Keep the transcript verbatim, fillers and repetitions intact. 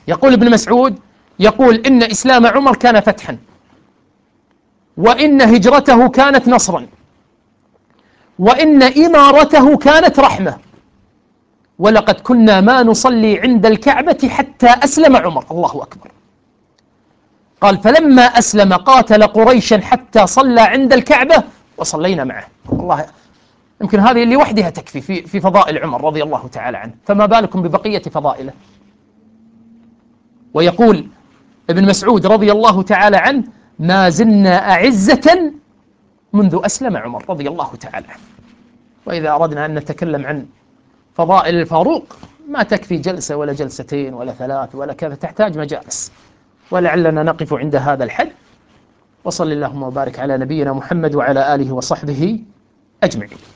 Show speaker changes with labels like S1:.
S1: يقول ابن مسعود، يقول إن إسلام عمر كان فتحا، وإن هجرته كانت نصرا، وإن إمارته كانت رحمة، ولقد كنا ما نصلي عند الكعبة حتى أسلم عمر. الله أكبر. قال فلما أسلم قاتل قريشا حتى صلى عند الكعبة وصلينا معه. الله، يمكن هذه اللي وحدها تكفي في في فضائل عمر رضي الله تعالى عنه، فما بالكم ببقية فضائله. ويقول ابن مسعود رضي الله تعالى عنه: ما زلنا أعزة منذ أسلم عمر رضي الله تعالى عنه. وإذا أردنا أن نتكلم عن فضائل الفاروق ما تكفي جلسة ولا جلستين ولا ثلاث ولا كذا، تحتاج مجالس، ولعلنا نقف عند هذا الحد. وصل اللهم وبارك على نبينا محمد وعلى آله وصحبه أجمعين.